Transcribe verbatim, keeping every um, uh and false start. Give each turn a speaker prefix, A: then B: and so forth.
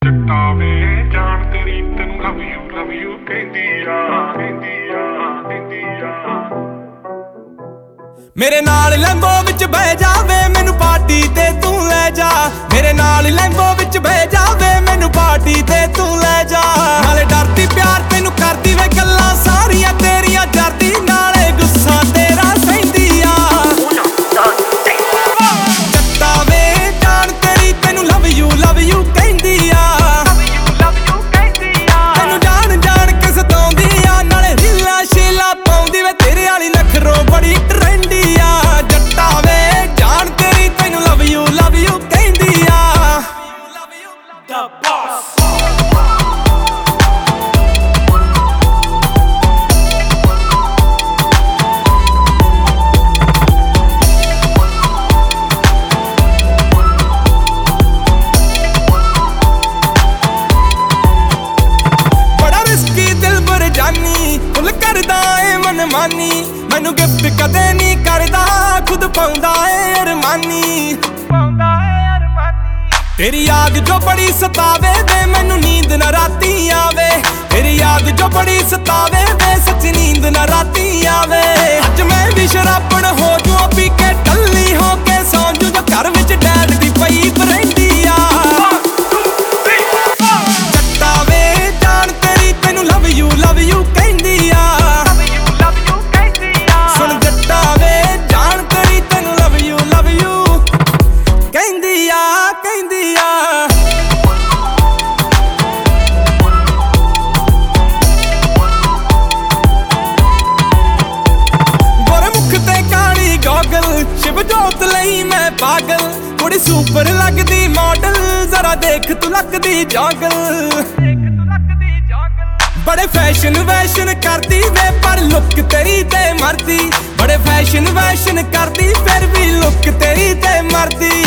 A: ਜੱਟਾਵੇ ਜਾਣ ਤੇਰੀ ਤੈਨੂੰ ਲਵ ਯੂ ਲਵ ਯੂ ਕਹਿੰਦੀ ਆ ਕਹਿੰਦੀ ਆ ਕਹਿੰਦੀ ਆ
B: ਮੇਰੇ ਨਾਲ ਲੈਂਬੋ ਵਿੱਚ ਬਹਿ ਜਾਵੇ ਮੈਨੂੰ ਪਾਰਟੀ ਤੇ ਤੂੰ ਲੈ ਜਾ। ਮੇਰੇ ਨਾਲ ਲੈਂਬੋ ਵਿੱਚ ਬਹਿ ਜਾਵੇ ਮੈਨੂੰ ਪਾਰਟੀ ਤੇ ਤੂੰ ਲੈ ਜਾ। ਨਾਲੇ ਡਰਦੀ ਪਿਆਰ ਤੈਨੂੰ ਕਰਦੀ ਵੇ ਗੱਲਾਂ ਸਾਰੀਆਂ ਤੇਰੀਆਂ ਜਰਦੀ ਨਾਲੇ ਗੁੱਸਾ ਤੇਰਾ ਸਹਿੰਦੀ ਆ। ਜੱਟਾ ਵੇ ਜਾਣ ਤੇਰੀ ਤੈਨੂੰ ਲਵ ਯੂ ਲਵ ਯੂ ਕਹਿੰਦੀ ਆ। ਤੈਨੂੰ ਜਾਣ ਜਾਣ ਕੇ ਸਤਾਉਂਦੀ ਆ ਨਾਲੇ ਰੀਲਾਂ ਸ਼ੀਲਾਂ ਪਾਉਂਦੀ ਵੇ ਤੇਰੇ ਵਾਲੀ ਨਖਰੋਂ ਬੜੀ ਟਰੈਂਡੀ ਆ। ਜੱਟਾ ਵੇ ਜਾਣ ਤੇਰੀ ਤੈਨੂੰ ਲਵ ਯੂ ਲਵ ਯੂ ਕਹਿੰਦੀ ਆ। The boss ਫੁੱਲ ਕਰਦਾ ਏ ਮਨਮਾਨੀ ਮੈਨੂੰ ਗਿਫਟ ਕਦੇ ਨਹੀਂ ਕਰਦਾ ਖੁਦ ਪਾਉਂਦਾ ਏ ਅਰਮਾਨੀ ਤੇਰੀ ਯਾਦ ਜੋ ਬੜੀ ਸਤਾਵੇ ਵੇ ਮੈਨੂੰ ਨੀਂਦ ਨਾ ਰਾਤੀ ਆਵੇ। ਤੇਰੀ ਯਾਦ ਜੋ ਬੜੀ ਸਤਾਵੇ ਵੇ ਸੱਚੀ ਨੀਂਦ ਨਾ ਰਾਤੀ ਆਵੇ। ਅੱਜ ਮੈਂ ਵੀ ਸ਼ਰਾਬਣ ਹੋ ਜੂ ਪੀ ਕੇ ਟੱਲੀ ਹੋ ਕੇ ਸੌਂ ਜੂ ਜੋ ਘਰ ਵਿੱਚ ਡੈਡ ਦੀ ਪਈ ਬਰੈਂਡੀ ਆ। ਜੱਟਾ ਵੇ ਜਾਣ ਤੇਰੀ ਤੈਨੂੰ ਲਵ ਯੂ ਲਵ ਯੂ ਕਹਿੰਦੀ ਆ। ਸੁਣ ਜੱਟਾ ਵੇ ਜਾਣ ਤੇਰੀ ਤੈਨੂੰ ਲਵ ਯੂ ਲਵ ਯੂ ਕਹਿੰਦੀ ਆ ਕਹਿੰਦੀ ਆ। ਗੋਰੇ ਮੁੱਖ ਤੇ ਕਾਲੀ ਗੋਗਲ ਸ਼ਿਵ ਜੋਤ ਲਈ ਮੈਂ ਪਾਗਲ। ਕੁੜੀ ਸੁਪਰ ਲੱਗਦੀ ਮਾਡਲ ਜ਼ਰਾ ਦੇਖ ਤੂੰ ਲੱਗਦੀ ਜੋਗਲ। ਬੜੇ ਫੈਸ਼ਨ ਵੈਸ਼ਨ ਕਰਦੀ ਵੇ ਪਰ ਲੁੱਕ ਤੇਰੀ ਤੇ ਮਰਦੀ। ਬੜੇ ਫੈਸ਼ਨ ਵੈਸ਼ਨ ਕਰਦੀ ਫਿਰ ਵੀ ਲੁੱਕ ਤੇਰੀ ਤੇ ਮਰਦੀ।